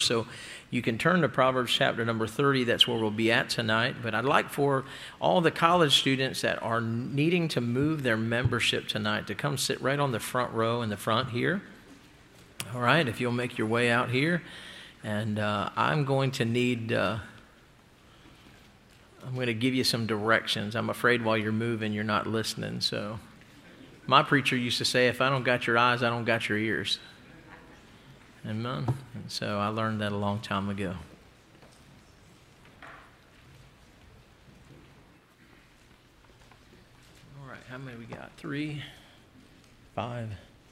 So you can turn to Proverbs chapter number 30. That's where we'll be at tonight. But I'd like for all the college students that are needing to move their membership tonight to come sit right on the front row in the front here. All right, if you'll make your way out here. And I'm going to need... I'm going to give you some directions. I'm afraid while you're moving, you're not listening. So my preacher used to say, if I don't got your eyes, I don't got your ears. Amen. And so I learned that a long time ago. All right, how many we got? 3, 5,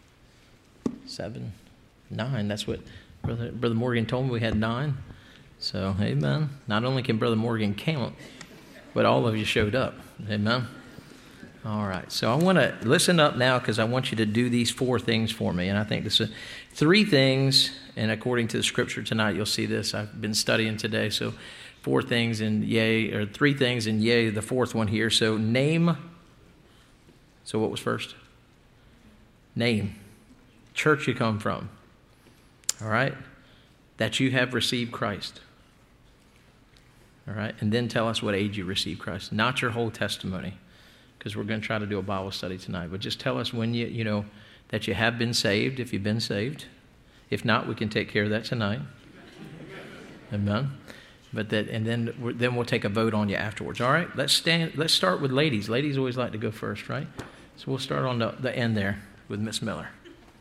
7, 9. That's what Brother Morgan told me. We had 9. So, amen. Not only can Brother Morgan count, but all of you showed up. Amen. All right. So I want to listen up now because I want you to do these 4 things for me. And I think this is 3 things, and according to the scripture tonight, you'll see this. I've been studying today. So 4 things and yea, or 3 things and yea, the 4th one here. So name. So what was first? Name. Church you come from. All right. That you have received Christ. All right. And then tell us what age you received Christ. Not your whole testimony, because we're going to try to do a Bible study tonight. But just tell us when you know that you have been saved, if you've been saved. If not, we can take care of that tonight. Amen. But then we'll take a vote on you afterwards. All right. Let's start with ladies. Ladies always like to go first, right? So we'll start on the end there with Miss Miller.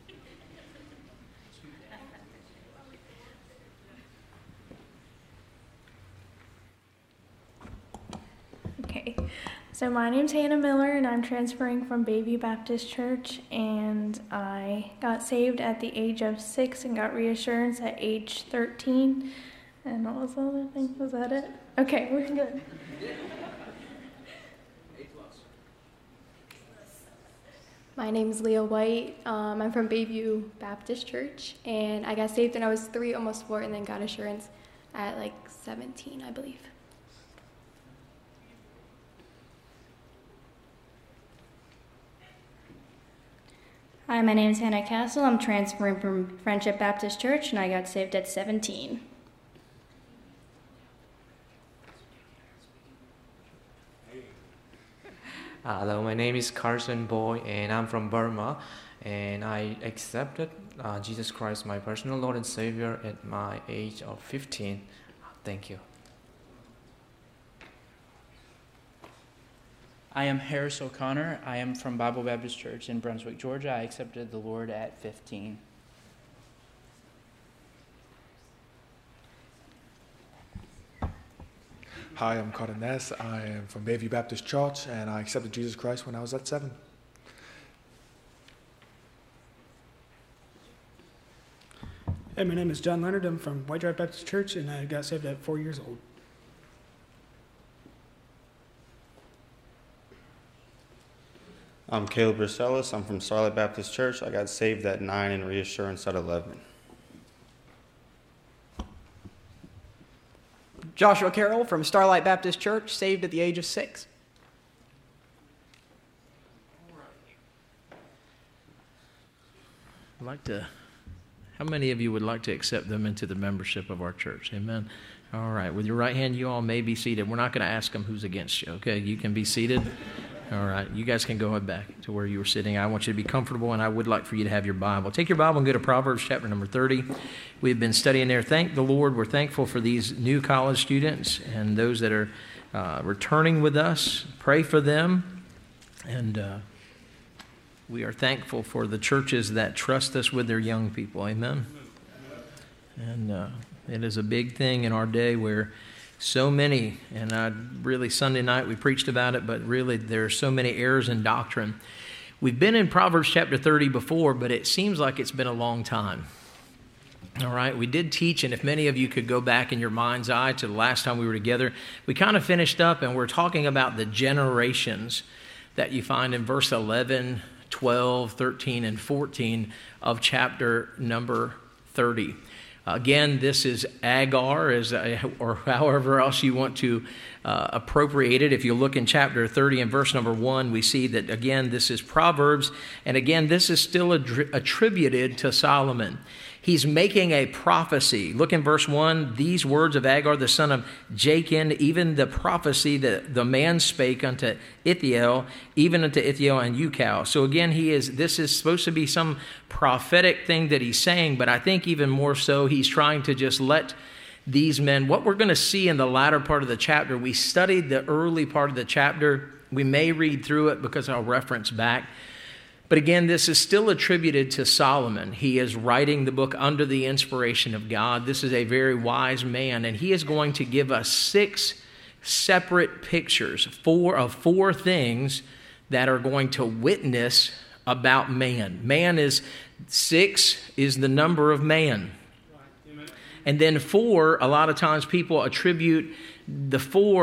Okay, so my name's Hannah Miller, and I'm transferring from Bayview Baptist Church, and I got saved at the age of 6 and got reassurance at age 13. And what was the other thing? Was that it? Okay, we're good. My name's Leah White. I'm from Bayview Baptist Church, and I got saved when I was 3, almost 4, and then got assurance at like 17, I believe. Hi, my name is Hannah Castle. I'm transferring from Friendship Baptist Church, and I got saved at 17. Hello, my name is Carson Boy, and I'm from Burma, and I accepted Jesus Christ, my personal Lord and Savior, at my age of 15. Thank you. I am Harris O'Connor. I am from Bible Baptist Church in Brunswick, Georgia. I accepted the Lord at 15. Hi, I'm Carter Ness. I am from Bayview Baptist Church, and I accepted Jesus Christ when I was at 7. Hey, my name is John Leonard. I'm from White Drive Baptist Church, and I got saved at 4 years old. I'm Caleb Brisellis. I'm from Starlight Baptist Church. I got saved at 9 and reassurance at 11. Joshua Carroll from Starlight Baptist Church, saved at the age of 6. How many of you would like to accept them into the membership of our church? Amen. All right. With your right hand, you all may be seated. We're not going to ask them who's against you, okay? You can be seated. All right. You guys can go back to where you were sitting. I want you to be comfortable, and I would like for you to have your Bible. Take your Bible and go to Proverbs chapter number 30. We've been studying there. Thank the Lord. We're thankful for these new college students and those that are returning with us. Pray for them. And we are thankful for the churches that trust us with their young people. Amen. And it is a big thing in our day where so many, and really Sunday night we preached about it, but really there are so many errors in doctrine. We've been in Proverbs chapter 30 before, but it seems like it's been a long time. All right, we did teach, and if many of you could go back in your mind's eye to the last time we were together, we kind of finished up and we're talking about the generations that you find in verse 11, 12, 13, and 14 of chapter number 30. Again, this is Agar, or however else you want to appropriate it. If you look in chapter 30 and verse number 1, we see that, again, this is Proverbs. And again, this is still attributed to Solomon. He's making a prophecy. Look in verse 1, these words of Agar, the son of Jachin, even the prophecy that the man spake unto Ithiel, even unto Ithiel and Ucal. So again, this is supposed to be some prophetic thing that he's saying, but I think even more so, he's trying to just let these men, what we're going to see in the latter part of the chapter, we studied the early part of the chapter. We may read through it because I'll reference back. But again, this is still attributed to Solomon. He is writing the book under the inspiration of God. This is a very wise man, and he is going to give us 6 separate pictures, four things that are going to witness about man. 6 is the number of man. And then 4, a lot of times people attribute the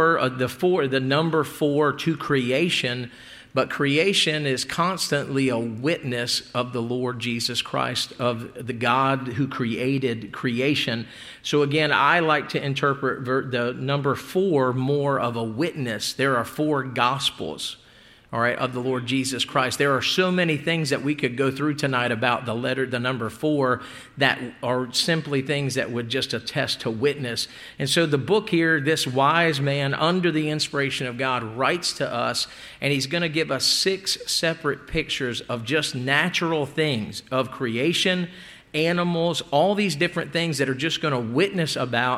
number 4 to creation, but creation is constantly a witness of the Lord Jesus Christ, of the God who created creation. So again, I like to interpret the number 4 more of a witness. There are 4 gospels, all right, of the Lord Jesus Christ. There are so many things that we could go through tonight about the number 4, that are simply things that would just attest to witness. And so the book here, this wise man under the inspiration of God writes to us, and he's going to give us 6 separate pictures of just natural things, of creation, animals, all these different things that are just going to witness about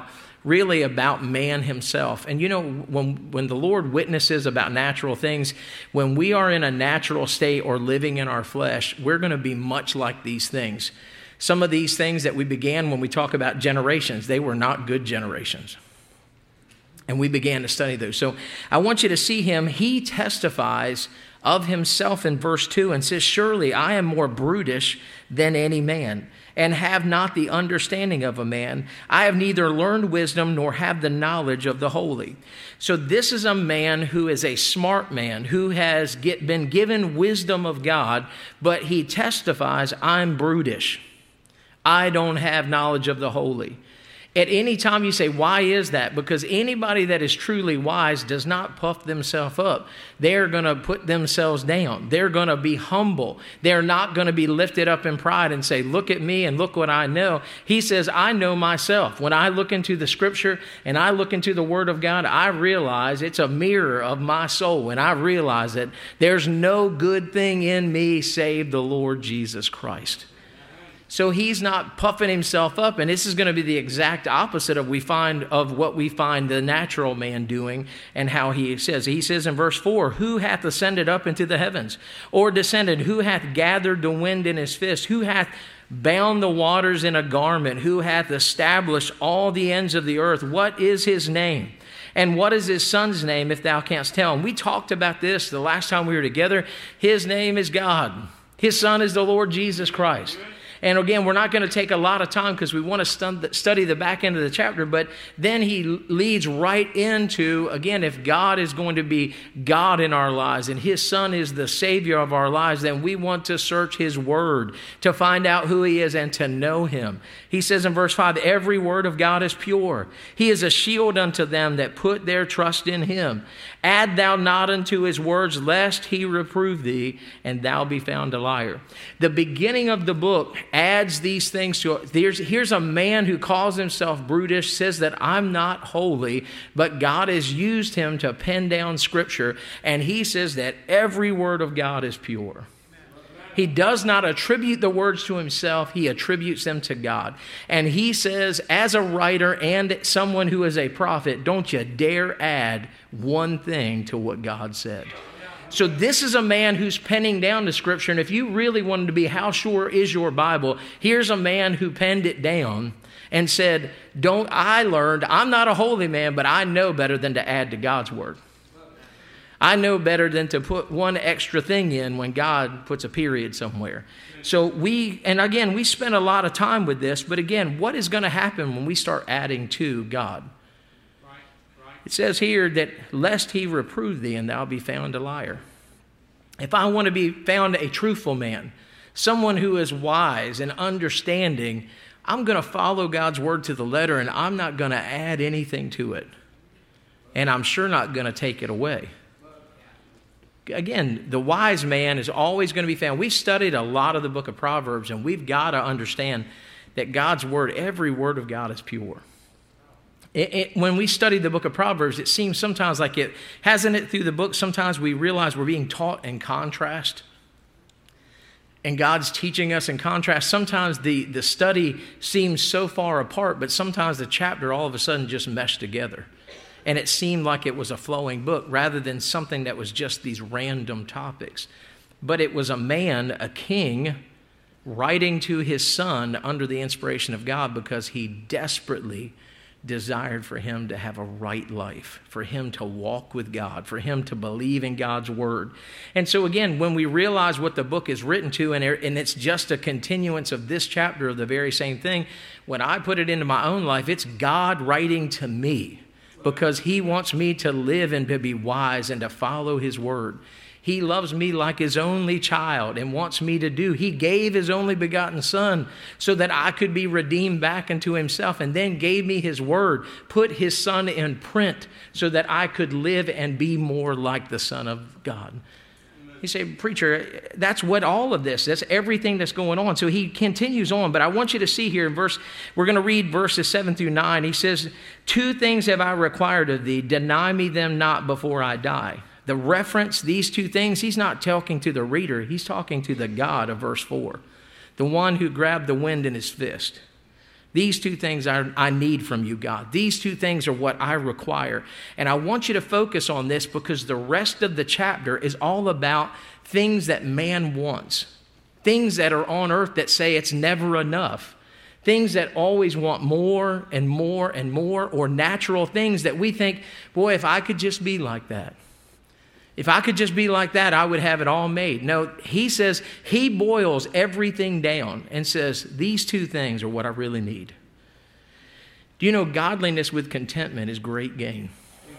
man himself. And you know, when the Lord witnesses about natural things, when we are in a natural state or living in our flesh, we're going to be much like these things. Some of these things that we began when we talk about generations, they were not good generations. And we began to study those. So I want you to see him. He testifies of himself in verse 2 and says, surely I am more brutish than any man, and have not the understanding of a man. I have neither learned wisdom nor have the knowledge of the holy. So this is a man who is a smart man, who has been given wisdom of God, but he testifies, I'm brutish. I don't have knowledge of the holy. At any time you say, why is that? Because anybody that is truly wise does not puff themselves up. They're going to put themselves down. They're going to be humble. They're not going to be lifted up in pride and say, look at me and look what I know. He says, I know myself. When I look into the scripture and I look into the word of God, I realize it's a mirror of my soul. And I realize that there's no good thing in me save the Lord Jesus Christ. So he's not puffing himself up, and this is going to be the exact opposite of what we find the natural man doing, and how he says. He says in verse 4, who hath ascended up into the heavens, or descended? Who hath gathered the wind in his fist? Who hath bound the waters in a garment? Who hath established all the ends of the earth? What is his name? And what is his son's name, if thou canst tell? And we talked about this the last time we were together. His name is God. His son is the Lord Jesus Christ. And again, we're not going to take a lot of time because we want to study the back end of the chapter, but then he leads right into, again, if God is going to be God in our lives and his son is the Savior of our lives, then we want to search his word to find out who he is and to know him. He says in verse 5, every word of God is pure. He is a shield unto them that put their trust in him. Add thou not unto his words, lest he reprove thee, and thou be found a liar. The beginning of the book adds these things to it. Here's a man who calls himself brutish, says that I'm not holy, but God has used him to pen down scripture, and he says that every word of God is pure. He does not attribute the words to himself. He attributes them to God. And he says, as a writer and someone who is a prophet, don't you dare add one thing to what God said. So this is a man who's penning down the scripture. And if you really wanted to be, how sure is your Bible? Here's a man who penned it down and said, I'm not a holy man, but I know better than to add to God's word. I know better than to put one extra thing in when God puts a period somewhere. So we spend a lot of time with this, but again, what is going to happen when we start adding to God? It says here that lest he reprove thee and thou be found a liar. If I want to be found a truthful man, someone who is wise and understanding, I'm going to follow God's word to the letter, and I'm not going to add anything to it. And I'm sure not going to take it away. Again, the wise man is always going to be found. We've studied a lot of the book of Proverbs, and we've got to understand that God's word, every word of God is pure. When we study the book of Proverbs, it seems sometimes like it, hasn't it through the book, sometimes we realize we're being taught in contrast. And God's teaching us in contrast. Sometimes the study seems so far apart, but sometimes the chapter all of a sudden just meshed together. And it seemed like it was a flowing book rather than something that was just these random topics. But it was a man, a king, writing to his son under the inspiration of God because he desperately desired for him to have a right life, for him to walk with God, for him to believe in God's word. And so again, when we realize what the book is written to, and it's just a continuance of this chapter of the very same thing, when I put it into my own life, it's God writing to me because he wants me to live and to be wise and to follow his word. He loves me like his only child and wants me to do. He gave his only begotten son so that I could be redeemed back into himself, and then gave me his word, put his son in print so that I could live and be more like the Son of God. You say, preacher, that's what all of this, that's everything that's going on. So he continues on, but I want you to see here in we're going to read verses 7 through 9. He says, 2 things have I required of thee, deny me them not before I die. The reference, these 2 things, he's not talking to the reader. He's talking to the God of verse 4, the one who grabbed the wind in his fist. These 2 things I need from you, God. These 2 things are what I require. And I want you to focus on this because the rest of the chapter is all about things that man wants, things that are on earth that say it's never enough, things that always want more and more and more, or natural things that we think, boy, if I could just be like that. If I could just be like that, I would have it all made. No, he says, he boils everything down and says, these 2 things are what I really need. Do you know godliness with contentment is great gain?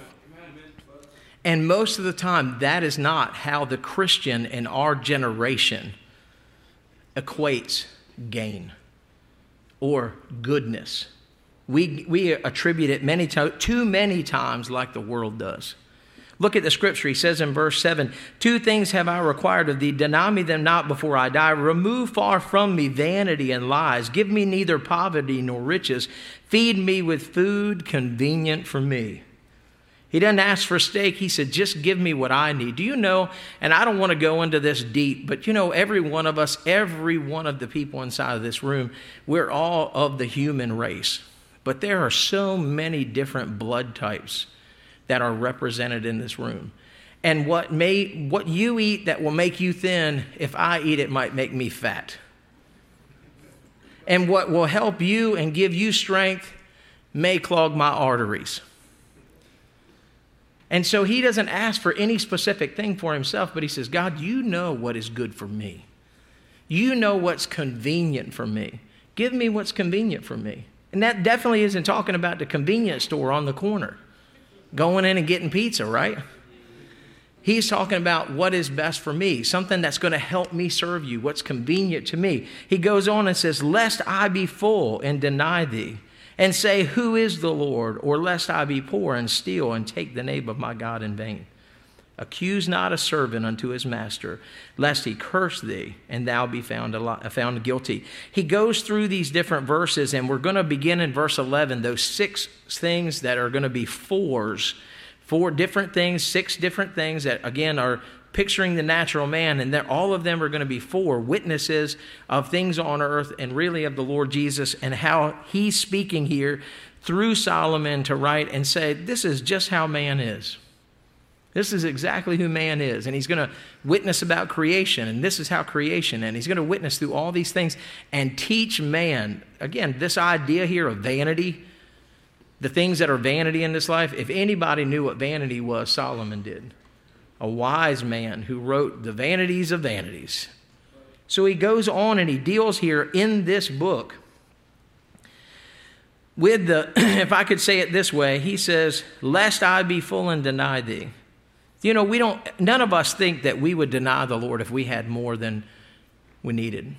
And most of the time, that is not how the Christian in our generation equates gain or goodness. We attribute it too many times like the world does. Look at the scripture. He says in verse 7, 2 things have I required of thee. Deny me them not before I die. Remove far from me vanity and lies. Give me neither poverty nor riches. Feed me with food convenient for me. He doesn't ask for steak. He said, just give me what I need. Do you know, and I don't want to go into this deep, but you know, every one of us, every one of the people inside of this room, we're all of the human race. But there are so many different blood types that are represented in this room. And what you eat that will make you thin, if I eat it, might make me fat. And what will help you and give you strength may clog my arteries. And so he doesn't ask for any specific thing for himself, but he says, God, you know what is good for me. You know what's convenient for me. Give me what's convenient for me. And that definitely isn't talking about the convenience store on the corner, going in and getting pizza, right? He's talking about what is best for me, something that's going to help me serve you, what's convenient to me. He goes on and says, lest I be full and deny thee, and say, who is the Lord? Or lest I be poor and steal and take the name of my God in vain. Accuse not a servant unto his master, lest he curse thee, and thou be found guilty. He goes through these different verses, and we're going to begin in verse 11, those 6 things that are going to be 4 different things, 6 different things that, again, are picturing the natural man, and all of them are going to be 4 witnesses of things on earth and really of the Lord Jesus and how he's speaking here through Solomon to write and say, this is just how man is. This is exactly who man is. And he's going to witness about creation, and this is how creation, and he's going to witness through all these things and teach man. Again, this idea here of vanity, the things that are vanity in this life, if anybody knew what vanity was, Solomon did. A wise man who wrote the vanities of vanities. So he goes on and he deals here in this book with the, if I could say it this way, he says, lest I be full and deny thee. You know, none of us think that we would deny the Lord if we had more than we needed.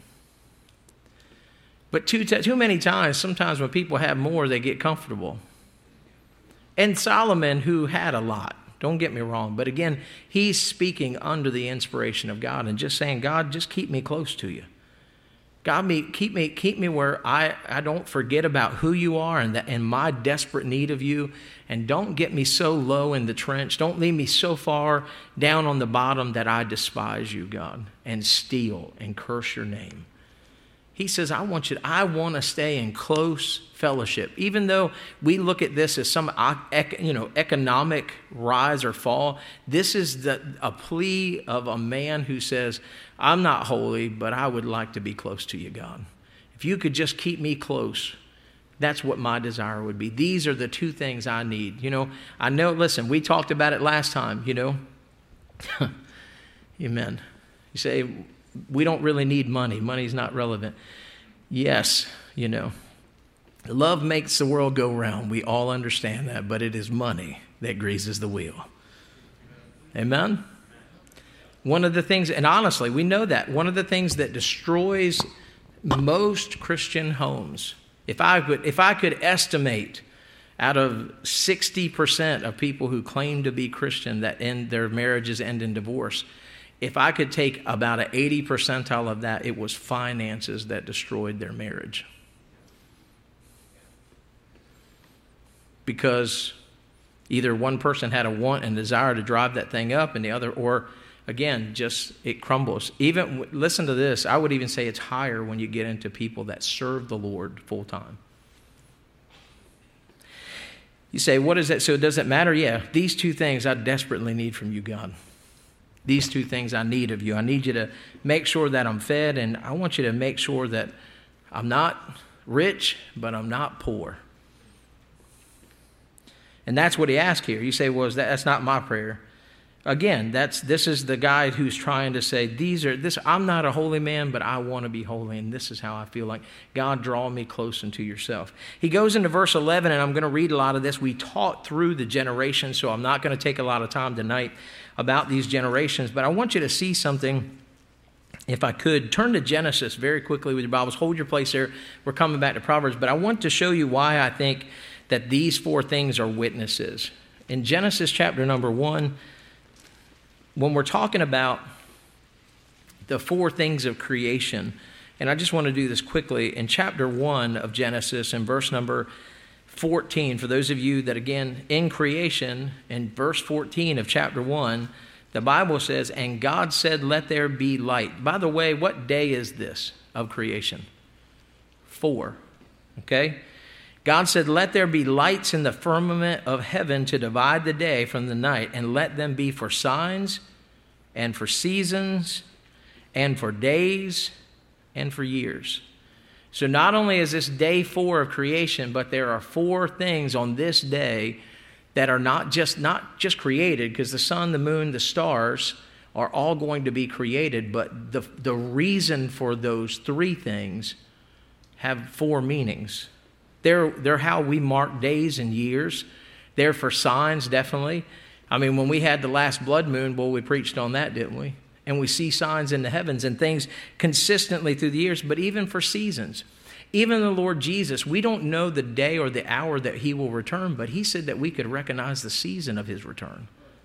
But too many times, sometimes when people have more, they get comfortable. And Solomon, who had a lot, don't get me wrong, but again, he's speaking under the inspiration of God and just saying, God, just keep me close to you. God, keep me where I don't forget about who you are and my desperate need of you. And don't get me so low in the trench. Don't leave me so far down on the bottom that I despise you, God, and steal and curse your name. He says, I want to stay in close fellowship. Even though we look at this as some economic rise or fall, this is a plea of a man who says, I'm not holy, but I would like to be close to you, God. If you could just keep me close, that's what my desire would be. These are the two things I need. I know, listen, we talked about it last time, Amen. You say, we don't really need money. Money's not relevant. Yes, love makes the world go round. We all understand that, but it is money that greases the wheel. Amen? One of the things, and honestly, we know that, one of the things that destroys most Christian homes, if I could estimate out of 60% of people who claim to be Christian that their marriages end in divorce, if I could take about an 80 percentile of that, it was finances that destroyed their marriage. Because either one person had a want and desire to drive that thing up, and the other, or again, just it crumbles. Even, listen to this, I would even say it's higher when you get into people that serve the Lord full time. You say, what is that? So does it matter? Yeah, these two things I desperately need from you, God. These two things I need of you. I need you to make sure that I'm fed, and I want you to make sure that I'm not rich, but I'm not poor. And that's what he asked here. You say, well, that's not my prayer. Again, this is the guy who's trying to say, I'm not a holy man, but I want to be holy, and this is how I feel like. God, draw me close unto yourself. He goes into verse 11, and I'm going to read a lot of this. We taught through the generations, so I'm not going to take a lot of time tonight about these generations, but I want you to see something. If I could, turn to Genesis very quickly with your Bibles. Hold your place there. We're coming back to Proverbs, but I want to show you why I think that these four things are witnesses. In Genesis chapter number 1, when we're talking about the four things of creation, and I just want to do this quickly, in chapter 1 of Genesis, in verse number 14, for those of you that, again, in creation, in verse 14 of chapter 1, the Bible says, and God said, let there be light. By the way, what day is this of creation? 4, okay? God said, let there be lights in the firmament of heaven to divide the day from the night, and let them be for signs and for seasons and for days and for years. So not only is this day 4 of creation, but there are 4 things on this day that are not just created, because the sun, the moon, the stars are all going to be created, but the reason for those 3 things have 4 meanings. They're how we mark days and years. They're for signs, definitely. I mean, when we had the last blood moon, well, we preached on that, didn't we? And we see signs in the heavens and things consistently through the years, but even for seasons. Even the Lord Jesus, we don't know the day or the hour that he will return, but he said that we could recognize the season of his return.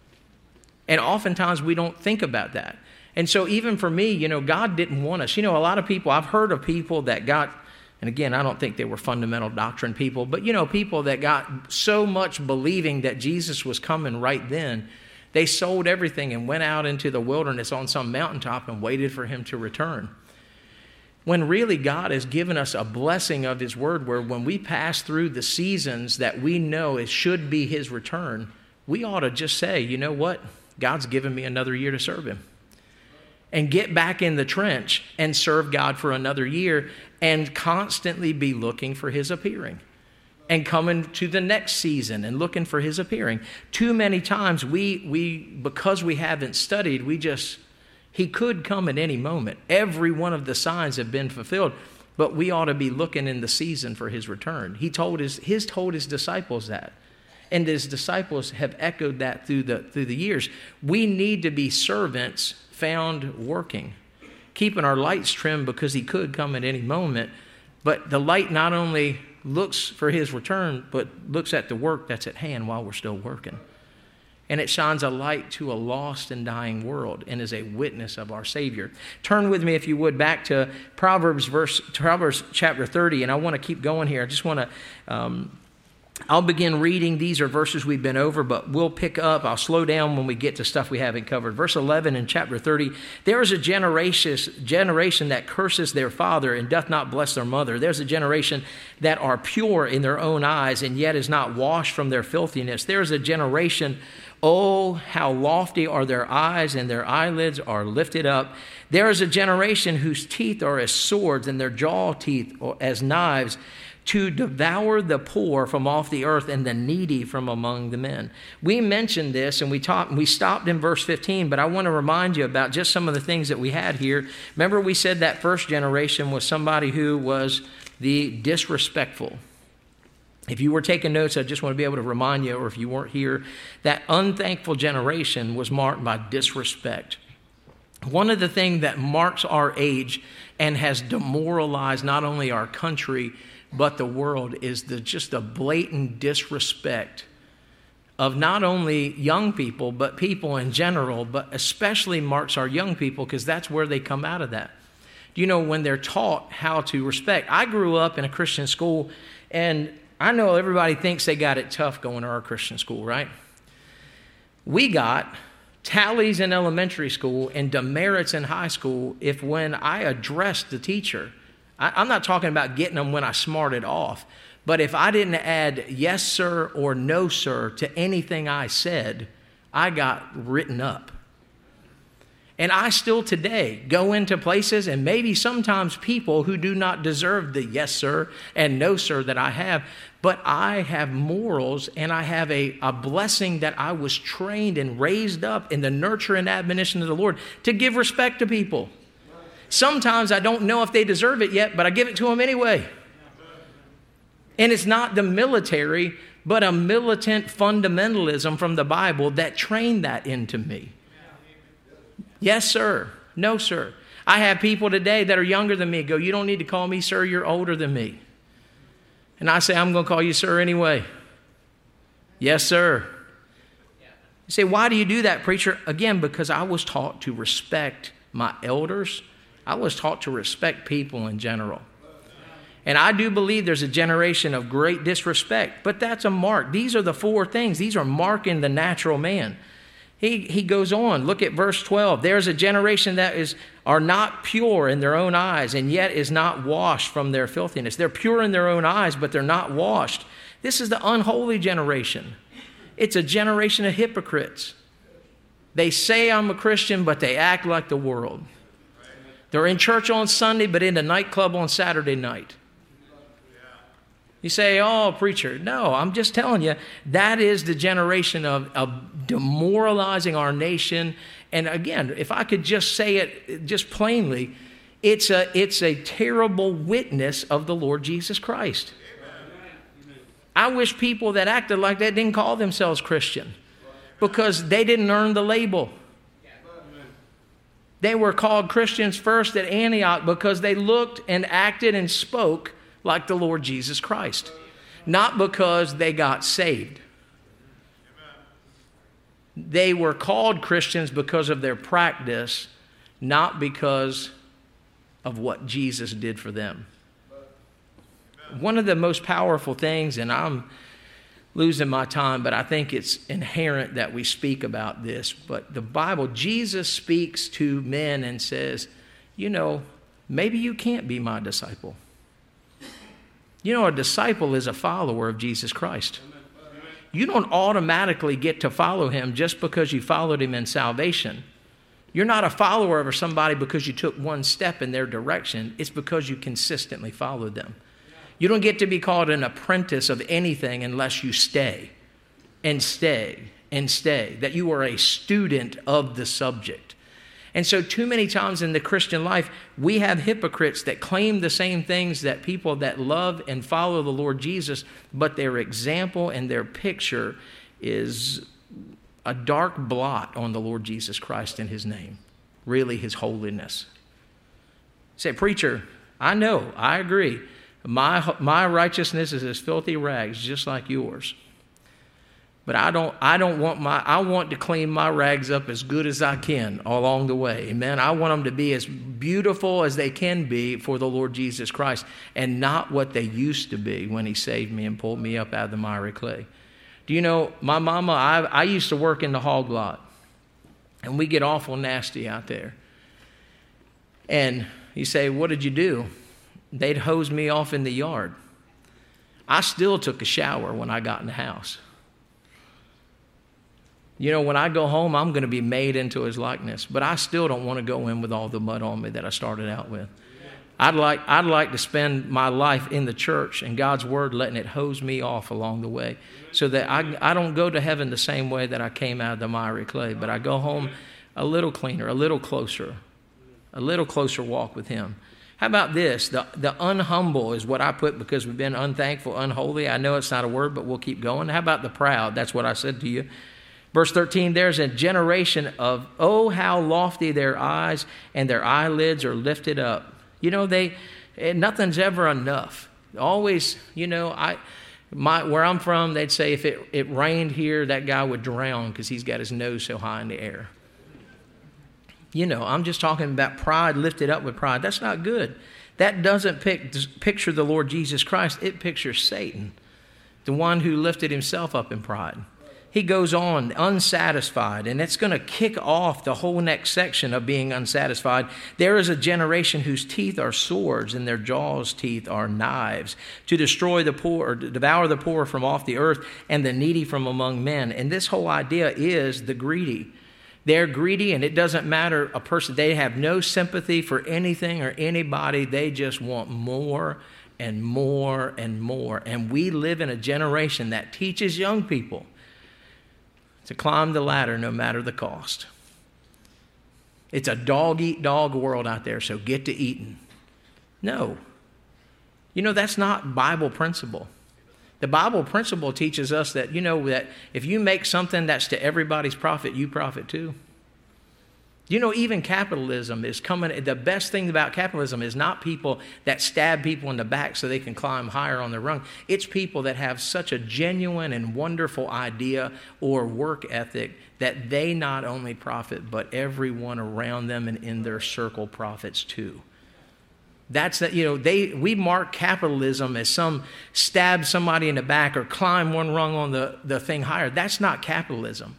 And oftentimes we don't think about that. And so even for me, God didn't want us. A lot of people, I've heard of people that got, and again, I don't think they were fundamental doctrine people, but people that got so much believing that Jesus was coming right then, they sold everything and went out into the wilderness on some mountaintop and waited for him to return. When really God has given us a blessing of his word, where when we pass through the seasons that we know it should be his return, we ought to just say, you know what? God's given me another year to serve him. And get back in the trench and serve God for another year, and constantly be looking for his appearing. And coming to the next season and looking for his appearing. Too many times we because we haven't studied, he could come at any moment. Every one of the signs have been fulfilled, but we ought to be looking in the season for his return. He told his disciples that. And his disciples have echoed that through the years. We need to be servants found working, keeping our lights trimmed, because he could come at any moment. But the light not only looks for his return, but looks at the work that's at hand while we're still working. and it shines a light to a lost and dying world and is a witness of our Savior. Turn with me, if you would, back to Proverbs chapter 30, and I want to keep going here. I just want to... I'll begin reading. These are verses we've been over, but we'll pick up. I'll slow down when we get to stuff we haven't covered. Verse 11 in chapter 30, there is a generation that curses their father and doth not bless their mother. There's a generation that are pure in their own eyes and yet is not washed from their filthiness. There is a generation, oh, how lofty are their eyes, and their eyelids are lifted up. There is a generation whose teeth are as swords and their jaw teeth as knives, to devour the poor from off the earth and the needy from among the men. We mentioned this and we stopped in verse 15, but I want to remind you about just some of the things that we had here. Remember, we said that first generation was somebody who was the disrespectful. If you were taking notes, I just want to be able to remind you, or if you weren't here, that unthankful generation was marked by disrespect. One of the things that marks our age and has demoralized not only our country, but the world is just a blatant disrespect of not only young people, but people in general, but especially marks our young people because that's where they come out of that. You know, when they're taught how to respect. I grew up in a Christian school, and I know everybody thinks they got it tough going to our Christian school, right? We got tallies in elementary school and demerits in high school if when I addressed the teacher, I'm not talking about getting them when I smarted off, but if I didn't add yes, sir, or no, sir, to anything I said, I got written up. And I still today go into places and maybe sometimes people who do not deserve the yes, sir, and no, sir that I have, but I have morals and I have a blessing that I was trained and raised up in the nurture and admonition of the Lord to give respect to people. Sometimes I don't know if they deserve it yet, but I give it to them anyway. And it's not the military, but a militant fundamentalism from the Bible that trained that into me. Yes, sir. No, sir. I have people today that are younger than me go, you don't need to call me sir, you're older than me. And I say, I'm going to call you sir anyway. Yes, sir. You say, why do you do that, preacher? Again, because I was taught to respect my elders. I was taught to respect people in general. And I do believe there's a generation of great disrespect, but that's a mark. These are the four things. These are marking the natural man. He goes on. Look at verse 12. There's a generation that are not pure in their own eyes and yet is not washed from their filthiness. They're pure in their own eyes, but they're not washed. This is the unholy generation. It's a generation of hypocrites. They say I'm a Christian, but they act like the world. They're in church on Sunday, but in the nightclub on Saturday night. You say, oh, preacher. No, I'm just telling you, that is the generation of demoralizing our nation. And again, if I could just say it just plainly, it's a terrible witness of the Lord Jesus Christ. I wish people that acted like that didn't call themselves Christian because they didn't earn the label. They were called Christians first at Antioch because they looked and acted and spoke like the Lord Jesus Christ, not because they got saved. They were called Christians because of their practice, not because of what Jesus did for them. One of the most powerful things, and I'm losing my time, but I think it's inherent that we speak about this. But the Bible, Jesus speaks to men and says, you know, maybe you can't be my disciple. You know, a disciple is a follower of Jesus Christ. You don't automatically get to follow him just because you followed him in salvation. You're not a follower of somebody because you took one step in their direction. It's because you consistently followed them. You don't get to be called an apprentice of anything unless you stay and stay and stay, that you are a student of the subject. And so too many times in the Christian life, we have hypocrites that claim the same things that people that love and follow the Lord Jesus, but their example and their picture is a dark blot on the Lord Jesus Christ and his name, really his holiness. Say, preacher, I know, I agree. My righteousness is as filthy rags, just like yours. But I want to clean my rags up as good as I can along the way. Amen. I want them to be as beautiful as they can be for the Lord Jesus Christ, and not what they used to be when he saved me and pulled me up out of the miry clay. Do you know, my mama, I used to work in the hog lot, and we get awful nasty out there. And you say, what did you do? They'd hose me off in the yard. I still took a shower when I got in the house. You know, when I go home, I'm going to be made into his likeness, but I still don't want to go in with all the mud on me that I started out with. I'd like to spend my life in the church and God's word, letting it hose me off along the way, so that I don't go to heaven the same way that I came out of the miry clay, but I go home a little cleaner, a little closer walk with him. How about this? The unhumble is what I put, because we've been unthankful, unholy. I know it's not a word, but we'll keep going. How about the proud? That's what I said to you. Verse 13, there's a generation of, oh, how lofty their eyes, and their eyelids are lifted up. You know, nothing's ever enough. Always, you know, where I'm from, they'd say if it rained here, that guy would drown because he's got his nose so high in the air. You know, I'm just talking about pride, lifted up with pride. That's not good. That doesn't picture the Lord Jesus Christ. It pictures Satan, the one who lifted himself up in pride. He goes on, unsatisfied, and it's going to kick off the whole next section of being unsatisfied. There is a generation whose teeth are swords, and their jaws' teeth are knives, to destroy the poor, or to devour the poor from off the earth, and the needy from among men. And this whole idea is the greedy. They're greedy, and it doesn't matter a person. They have no sympathy for anything or anybody. They just want more and more and more. And we live in a generation that teaches young people to climb the ladder no matter the cost. It's a dog-eat-dog world out there, so get to eating. No. You know, that's not Bible principle. The Bible principle teaches us that, you know, that if you make something that's to everybody's profit, you profit too. You know, even capitalism is coming. The best thing about capitalism is not people that stab people in the back so they can climb higher on the rung. It's people that have such a genuine and wonderful idea or work ethic that they not only profit, but everyone around them and in their circle profits too. That's that, you know, we mark capitalism as some stab somebody in the back or climb one rung on the thing higher. That's not capitalism.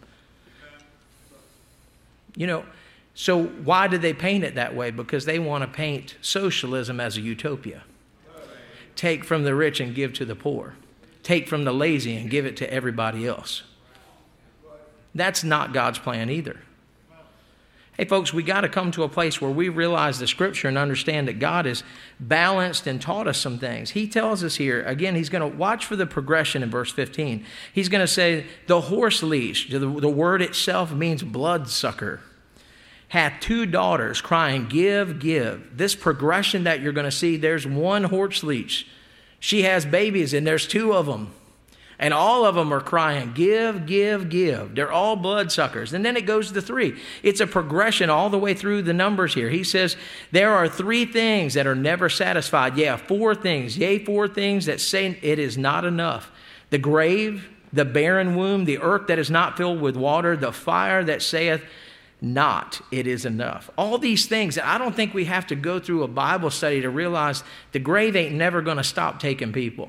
You know, so why do they paint it that way? Because they want to paint socialism as a utopia. Take from the rich and give to the poor. Take from the lazy and give it to everybody else. That's not God's plan either. Hey, folks, we got to come to a place where we realize the Scripture and understand that God is balanced and taught us some things. He tells us here, again, he's going to watch for the progression in verse 15. He's going to say, the horse leash, the word itself means bloodsucker, hath two daughters crying, give, give. This progression that you're going to see, there's one horse leash. She has babies, and there's two of them. And all of them are crying, give, give, give. They're all bloodsuckers. And then it goes to 3. It's a progression all the way through the numbers here. He says, there are 3 things that are never satisfied. Yeah, 4 things. Yea, 4 things that say it is not enough. The grave, the barren womb, the earth that is not filled with water, the fire that saith not, it is enough. All these things, I don't think we have to go through a Bible study to realize the grave ain't never going to stop taking people.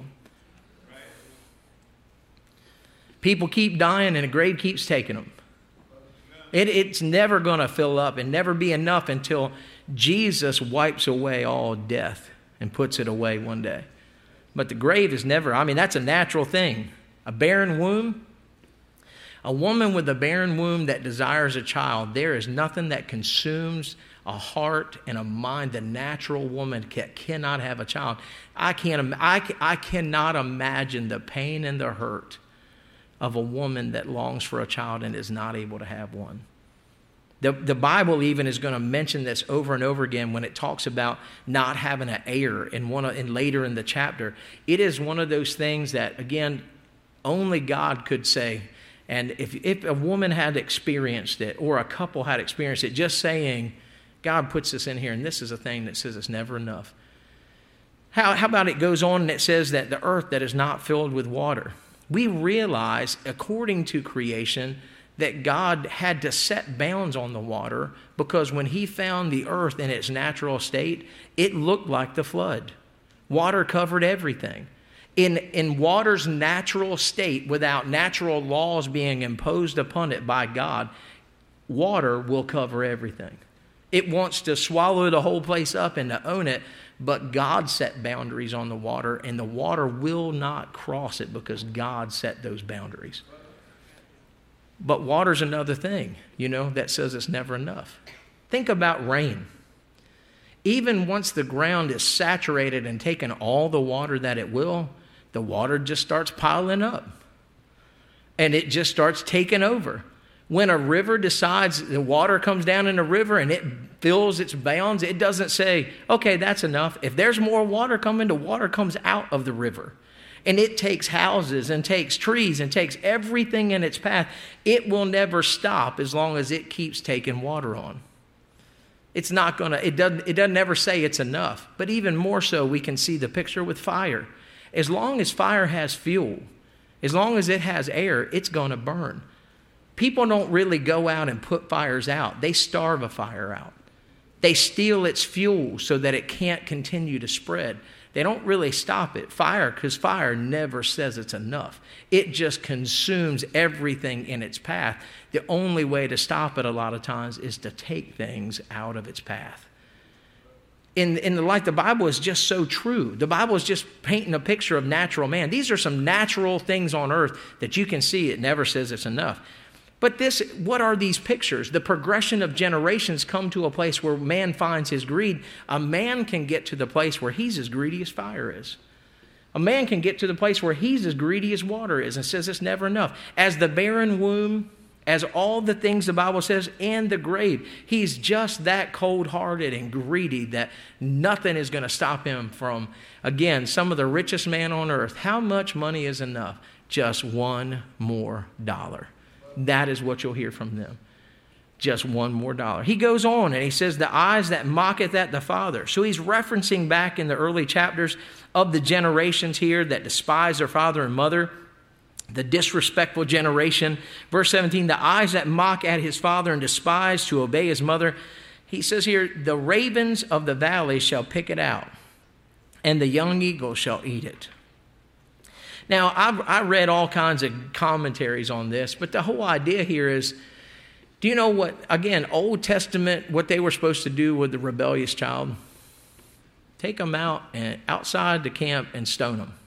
People keep dying and the grave keeps taking them. It's never going to fill up and never be enough until Jesus wipes away all death and puts it away one day. But the grave is never, that's a natural thing. A barren womb, a woman with a barren womb that desires a child, there is nothing that consumes a heart and a mind. The natural woman cannot have a child. I cannot imagine the pain and the hurt of a woman that longs for a child and is not able to have one. The Bible even is going to mention this over and over again when it talks about not having an heir and later in the chapter. It is one of those things that, again, only God could say. And if a woman had experienced it or a couple had experienced it, just saying, God puts this in here and this is a thing that says it's never enough. How about it goes on and it says that the earth that is not filled with water. We realize, according to creation, that God had to set bounds on the water because when he found the earth in its natural state, it looked like the flood. Water covered everything. In water's natural state, without natural laws being imposed upon it by God, water will cover everything. It wants to swallow the whole place up and to own it, but God set boundaries on the water, and the water will not cross it because God set those boundaries. But water's another thing, that says it's never enough. Think about rain. Even once the ground is saturated and taken all the water that it will, the water just starts piling up. And it just starts taking over. When a river decides, the water comes down in a river and it fills its bounds, it doesn't say, okay, that's enough. If there's more water coming, the water comes out of the river. And it takes houses and takes trees and takes everything in its path. It will never stop as long as it keeps taking water on. It's not going to, it doesn't ever say it's enough. But even more so, we can see the picture with fire. As long as fire has fuel, as long as it has air, it's going to burn. People don't really go out and put fires out. They starve a fire out. They steal its fuel so that it can't continue to spread. They don't really stop it. Because fire never says it's enough. It just consumes everything in its path. The only way to stop it a lot of times is to take things out of its path. The Bible is just so true. The Bible is just painting a picture of natural man. These are some natural things on earth that you can see. It never says it's enough. But what are these pictures? The progression of generations come to a place where man finds his greed. A man can get to the place where he's as greedy as fire is. A man can get to the place where he's as greedy as water is and says it's never enough. As the barren womb, as all the things the Bible says, and the grave, he's just that cold-hearted and greedy that nothing is going to stop him from, again, some of the richest man on earth. How much money is enough? Just $1 more. That is what you'll hear from them. Just $1 more. He goes on and he says, the eyes that mocketh at the Father. So he's referencing back in the early chapters of the generations here that despise their father and mother, the disrespectful generation. Verse 17, the eyes that mock at his father and despise to obey his mother. He says here, the ravens of the valley shall pick it out, and the young eagle shall eat it. Now, I read all kinds of commentaries on this, but the whole idea here is, do you know what, again, Old Testament, what they were supposed to do with the rebellious child? Take them out and outside the camp and stone them.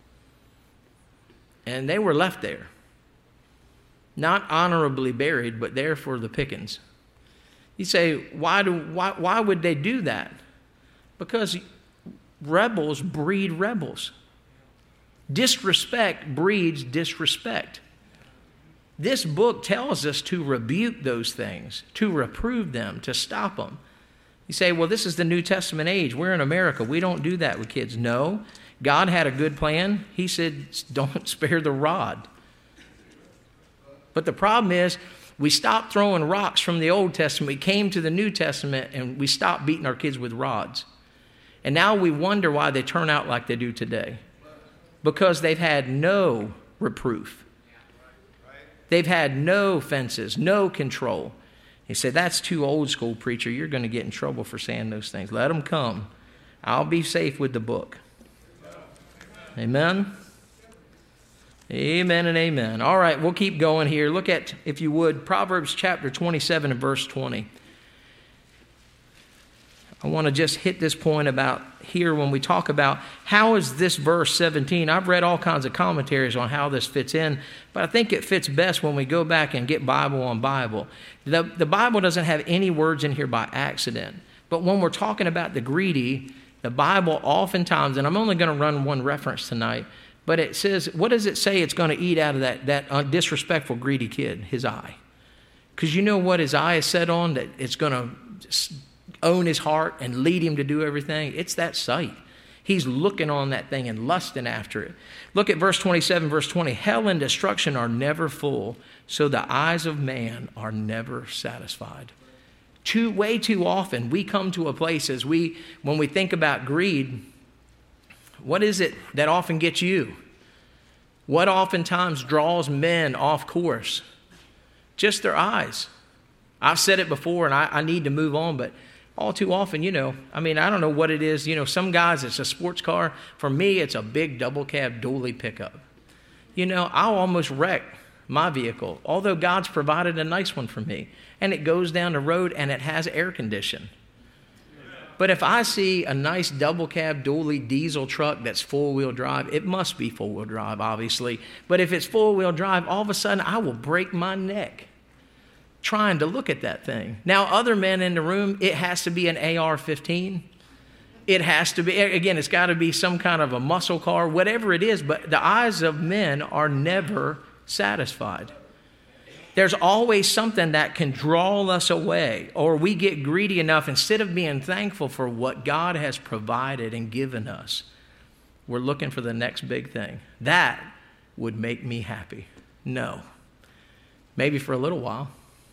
And they were left there. Not honorably buried, but there for the pickings. You say, why would they do that? Because rebels breed rebels. Disrespect breeds disrespect. This book tells us to rebuke those things, to reprove them, to stop them. You say, well, this is the New Testament age. We're in America. We don't do that with kids. No, God had a good plan. He said, don't spare the rod. But the problem is, we stopped throwing rocks from the Old Testament. We came to the New Testament and we stopped beating our kids with rods. And now we wonder why they turn out like they do today. Because they've had no reproof. They've had no fences, no control. He said, that's too old school, preacher. You're going to get in trouble for saying those things. Let them come. I'll be safe with the book. Amen? Amen and amen. All right, we'll keep going here. Look at, if you would, Proverbs chapter 27 and verse 20. I want to just hit this point about here when we talk about how is this verse 17. I've read all kinds of commentaries on how this fits in, but I think it fits best when we go back and get Bible on Bible. The Bible doesn't have any words in here by accident, but when we're talking about the greedy, the Bible oftentimes, and I'm only going to run one reference tonight, but it says, what does it say it's going to eat out of that disrespectful, greedy kid? His eye. Because you know what his eye is set on? That it's going to own his heart and lead him to do everything. It's that sight. He's looking on that thing and lusting after it. Look at verse 27, verse 20. Hell and destruction are never full, so the eyes of man are never satisfied. Way too often we come to a place when we think about greed, what is it that often gets you? What oftentimes draws men off course? Just their eyes. I've said it before, and I need to move on, but all too often, I don't know what it is. Some guys, it's a sports car. For me, it's a big double cab dually pickup. I'll almost wreck my vehicle, although God's provided a nice one for me. And it goes down the road, and it has air condition. But if I see a nice double cab dually diesel truck that's four-wheel drive, it must be four-wheel drive, obviously. But if it's four-wheel drive, all of a sudden I will break my neck trying to look at that thing. Now, other men in the room, it has to be an AR-15. It has to be, again, it's got to be some kind of a muscle car, whatever it is. But the eyes of men are never satisfied. There's always something that can draw us away, or we get greedy enough, instead of being thankful for what God has provided and given us, we're looking for the next big thing. That would make me happy. No. Maybe for a little while,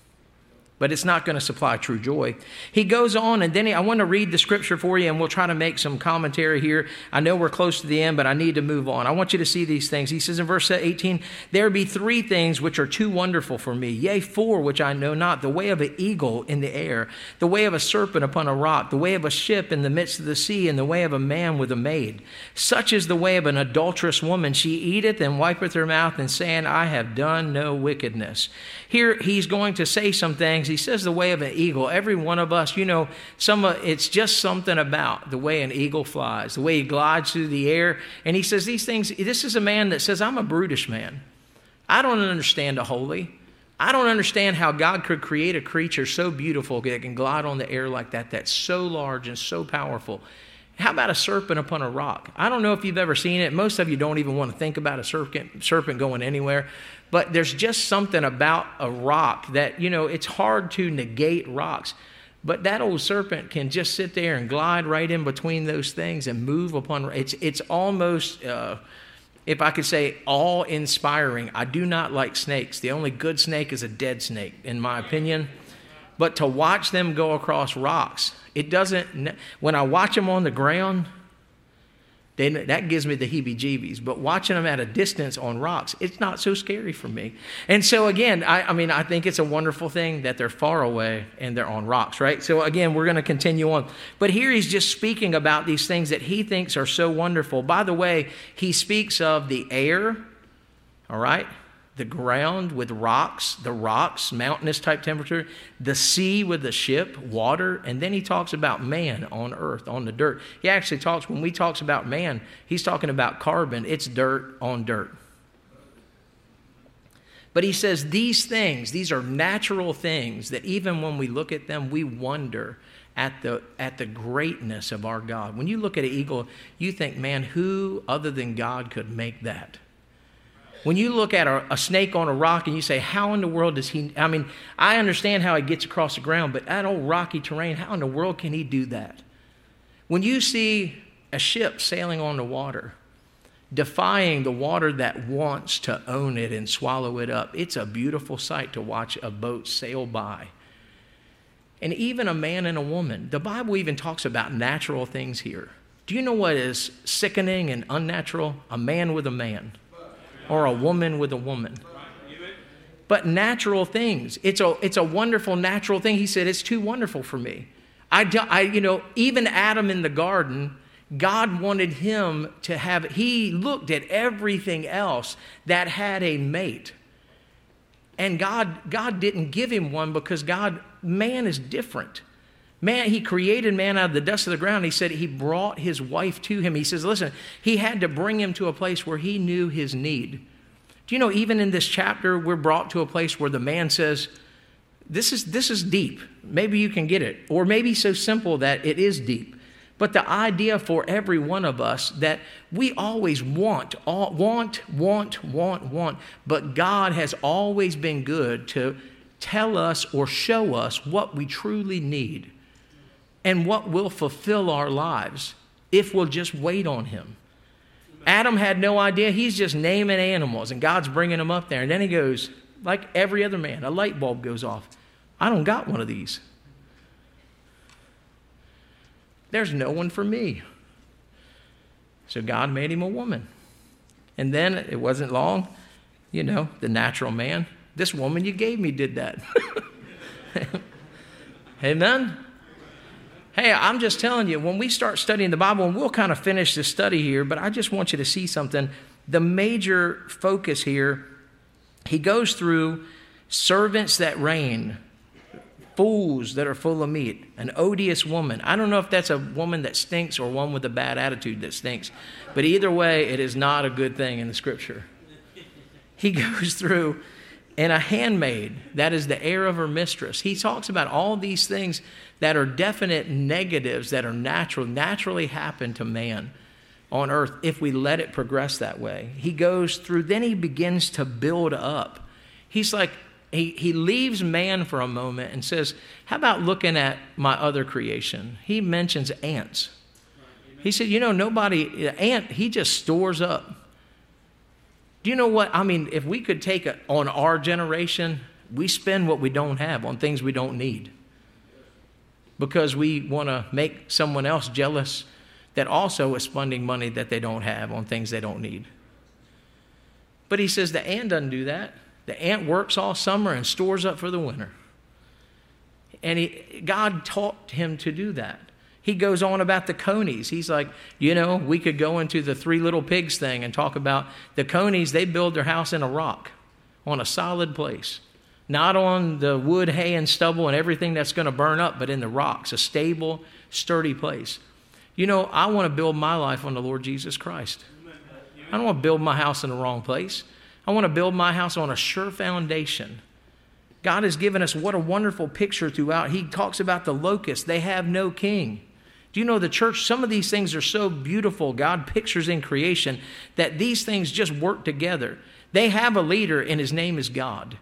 but it's not going to supply true joy. He goes on, and then I want to read the scripture for you, and we'll try to make some commentary here. I know we're close to the end, but I need to move on. I want you to see these things. He says in verse 18, there be three things which are too wonderful for me, yea, four which I know not, the way of an eagle in the air, the way of a serpent upon a rock, the way of a ship in the midst of the sea, and the way of a man with a maid. Such is the way of an adulterous woman. She eateth and wipeth her mouth, and saying, I have done no wickedness. Here he's going to say some things. He says the way of an eagle. Every one of us, it's just something about the way an eagle flies, the way he glides through the air. And he says these things. This is a man that says, I'm a brutish man. I don't understand the holy. I don't understand how God could create a creature so beautiful that can glide on the air like that, that's so large and so powerful. How about a serpent upon a rock? I don't know if you've ever seen it. Most of you don't even want to think about a serpent going anywhere. But there's just something about a rock that, it's hard to negate rocks. But that old serpent can just sit there and glide right in between those things and move upon. It's almost, if I could say, awe-inspiring. I do not like snakes. The only good snake is a dead snake, in my opinion. But to watch them go across rocks, when I watch them on the ground, that gives me the heebie-jeebies. But watching them at a distance on rocks, it's not so scary for me. And so again, I think it's a wonderful thing that they're far away and they're on rocks, right? So again, we're going to continue on. But here he's just speaking about these things that he thinks are so wonderful. By the way, he speaks of the air, all right? The ground with rocks, the rocks, mountainous type temperature, the sea with the ship, water, and then he talks about man on earth, on the dirt. He actually talks, when he talks about man, he's talking about carbon. It's dirt on dirt. But he says these things, these are natural things that even when we look at them, we wonder at the greatness of our God. When you look at an eagle, you think, man, who other than God could make that? When you look at a snake on a rock and you say, how in the world does he, I understand how he gets across the ground, but that old rocky terrain, how in the world can he do that? When you see a ship sailing on the water, defying the water that wants to own it and swallow it up, it's a beautiful sight to watch a boat sail by. And even a man and a woman, the Bible even talks about natural things here. Do you know what is sickening and unnatural? A man with a man. Or a woman with a woman. But natural things. It's a wonderful natural thing. He said, it's too wonderful for me. Even Adam in the garden, God wanted him to have, he looked at everything else that had a mate. And God didn't give him one because man is different. Man, he created man out of the dust of the ground. He said he brought his wife to him. He says, listen, he had to bring him to a place where he knew his need. Do you know, even in this chapter, we're brought to a place where the man says, this is deep. Maybe you can get it. Or maybe so simple that it is deep. But the idea for every one of us that we always want. But God has always been good to tell us or show us what we truly need. And what will fulfill our lives if we'll just wait on him. Adam had no idea. He's just naming animals, and God's bringing them up there. And then he goes, like every other man, a light bulb goes off. I don't got one of these. There's no one for me. So God made him a woman. And then it wasn't long, the natural man. This woman you gave me did that. Amen? Hey, I'm just telling you, when we start studying the Bible, and we'll kind of finish this study here, but I just want you to see something. The major focus here, he goes through servants that reign, fools that are full of meat, an odious woman. I don't know if that's a woman that stinks or one with a bad attitude that stinks, but either way, it is not a good thing in the Scripture. He goes through, and a handmaid, that is the heir of her mistress. He talks about all these things that are definite negatives that are naturally happen to man on earth if we let it progress that way. He goes through, then he begins to build up. He's like, he leaves man for a moment and says, how about looking at my other creation? He mentions ants. He said, ant, he just stores up. Do you know what? I mean, if we could take it on our generation, we spend what we don't have on things we don't need because we want to make someone else jealous that also is spending money that they don't have on things they don't need. But he says the ant doesn't do that. The ant works all summer and stores up for the winter. And God taught him to do that. He goes on about the conies. He's like, we could go into the Three Little Pigs thing and talk about the conies. They build their house in a rock, on a solid place. Not on the wood, hay, and stubble and everything that's going to burn up, but in the rocks, a stable, sturdy place. I want to build my life on the Lord Jesus Christ. I don't want to build my house in the wrong place. I want to build my house on a sure foundation. God has given us what a wonderful picture throughout. He talks about the locusts. They have no king. Do you know the church, some of these things are so beautiful, God pictures in creation, that these things just work together. They have a leader, and his name is God.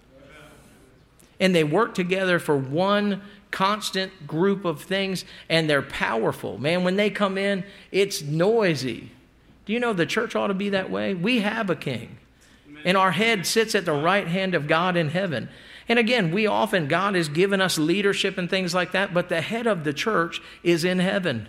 And they work together for one constant group of things, and they're powerful. Man, when they come in, it's noisy. Do you know the church ought to be that way? We have a king. And our head sits at the right hand of God in heaven. And again, God has given us leadership and things like that, but the head of the church is in heaven.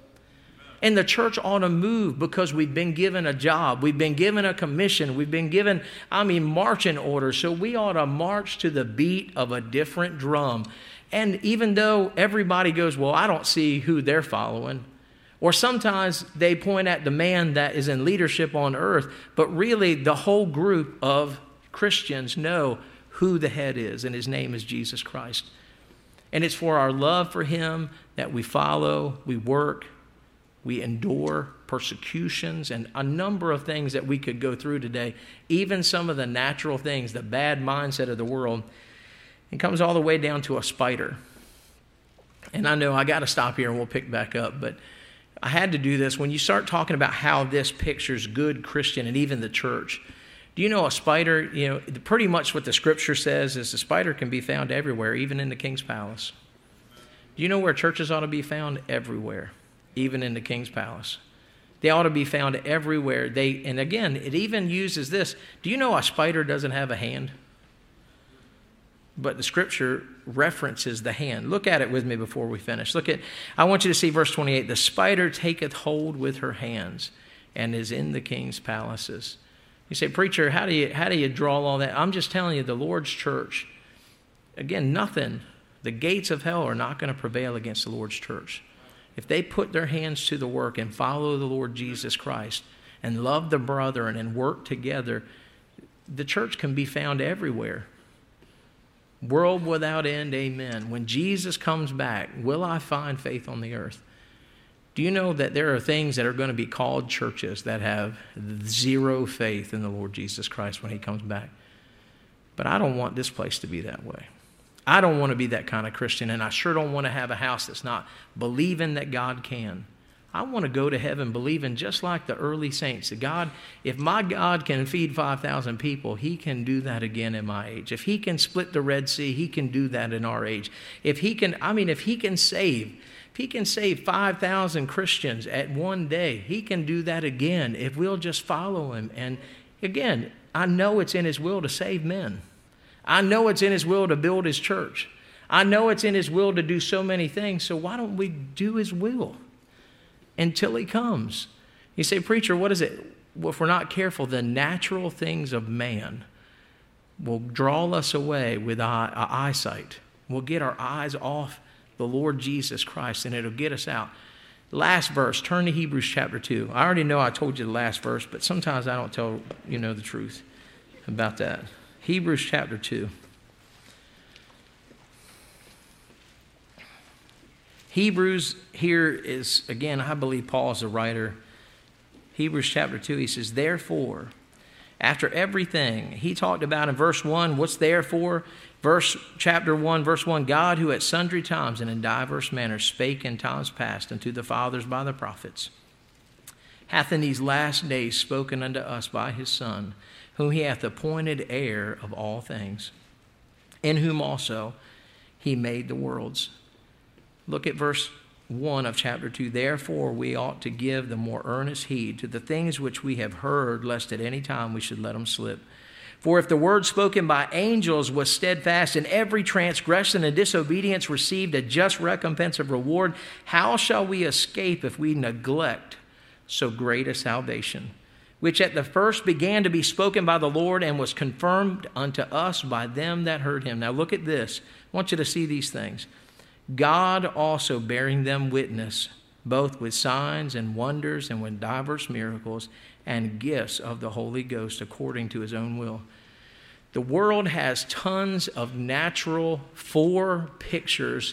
And the church ought to move because we've been given a job. We've been given a commission. We've been given, marching orders. So we ought to march to the beat of a different drum. And even though everybody goes, well, I don't see who they're following. Or sometimes they point at the man that is in leadership on earth, but really the whole group of Christians know who the head is, and his name is Jesus Christ. And it's for our love for him that we follow, we work, we endure persecutions, and a number of things that we could go through today. Even some of the natural things, the bad mindset of the world. It comes all the way down to a spider. And I know I got to stop here and we'll pick back up, but I had to do this. When you start talking about how this pictures good Christian and even the church, do you know a spider, pretty much what the Scripture says is the spider can be found everywhere, even in the king's palace. Do you know where churches ought to be found? Everywhere, even in the king's palace. They ought to be found everywhere. And again, it even uses this. Do you know a spider doesn't have a hand? But the Scripture references the hand. Look at it with me before we finish. I want you to see verse 28. The spider taketh hold with her hands and is in the king's palaces. You say, preacher, how do you draw all that? I'm just telling you, the Lord's church, again, nothing. The gates of hell are not going to prevail against the Lord's church. If they put their hands to the work and follow the Lord Jesus Christ and love the brethren and work together, the church can be found everywhere. World without end, amen. When Jesus comes back, will I find faith on the earth? Do you know that there are things that are going to be called churches that have zero faith in the Lord Jesus Christ when he comes back? But I don't want this place to be that way. I don't want to be that kind of Christian, and I sure don't want to have a house that's not believing that God can. I want to go to heaven believing just like the early saints. That God, if my God can feed 5,000 people, he can do that again in my age. If he can split the Red Sea, he can do that in our age. If he can save 5,000 Christians at one day, he can do that again if we'll just follow him. And again, I know it's in his will to save men. I know it's in his will to build his church. I know it's in his will to do so many things. So why don't we do his will until he comes? You say, preacher, what is it? if we're not careful, the natural things of man will draw us away with our eyesight. We'll get our eyes off the Lord Jesus Christ, and it'll get us out. Last verse, turn to Hebrews chapter 2. I already know I told you the last verse, but sometimes I don't tell the truth about that. Hebrews chapter 2. Hebrews here is, again, I believe Paul is the writer. Hebrews chapter 2, he says, therefore, after everything, he talked about in verse 1, what's therefore? Chapter 1, verse 1, God who at sundry times and in diverse manners spake in times past unto the fathers by the prophets, hath in these last days spoken unto us by his Son, whom he hath appointed heir of all things, in whom also he made the worlds. Look at verse 1 of chapter 2. Therefore we ought to give the more earnest heed to the things which we have heard, lest at any time we should let them slip. For if the word spoken by angels was steadfast, and every transgression and disobedience received a just recompense of reward, how shall we escape if we neglect so great a salvation, which at the first began to be spoken by the Lord and was confirmed unto us by them that heard him? Now look at this. I want you to see these things. God also bearing them witness, both with signs and wonders and with diverse miracles and gifts of the Holy Ghost according to his own will. The world has tons of natural pictures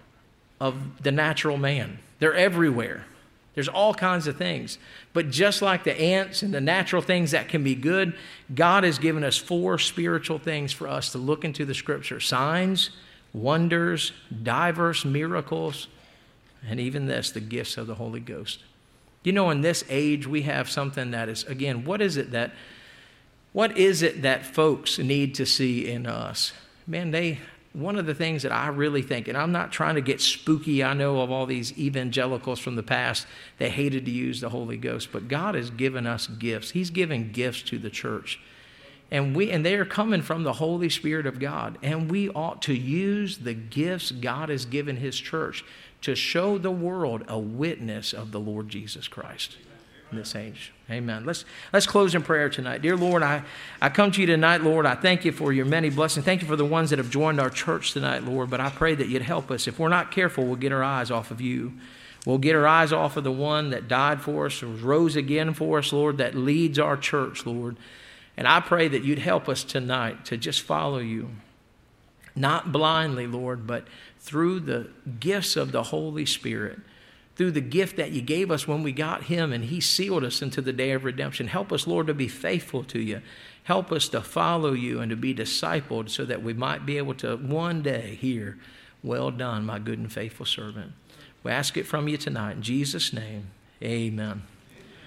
of the natural man. They're everywhere. There's all kinds of things. But just like the ants and the natural things that can be good, God has given us 4 spiritual things for us to look into the Scripture. Signs, wonders, diverse miracles, and even this, the gifts of the Holy Ghost. You know, in this age, we have something that is, again, what is it that folks need to see in us? Man, one of the things that I really think, and I'm not trying to get spooky, I know of all these evangelicals from the past that hated to use the Holy Ghost, but God has given us gifts. He's given gifts to the church. And they are coming from the Holy Spirit of God. And we ought to use the gifts God has given his church to show the world a witness of the Lord Jesus Christ in this age. Amen. Let's close in prayer tonight. Dear Lord, I come to you tonight, Lord. I thank you for your many blessings. Thank you for the ones that have joined our church tonight, Lord. But I pray that you'd help us. If we're not careful, we'll get our eyes off of you. We'll get our eyes off of the one that died for us, rose again for us, Lord, that leads our church, Lord. And I pray that you'd help us tonight to just follow you, not blindly, Lord, but through the gifts of the Holy Spirit, through the gift that you gave us when we got him and he sealed us into the day of redemption. Help us, Lord, to be faithful to you. Help us to follow you and to be discipled so that we might be able to one day hear, well done, my good and faithful servant. We ask it from you tonight. In Jesus' name, amen.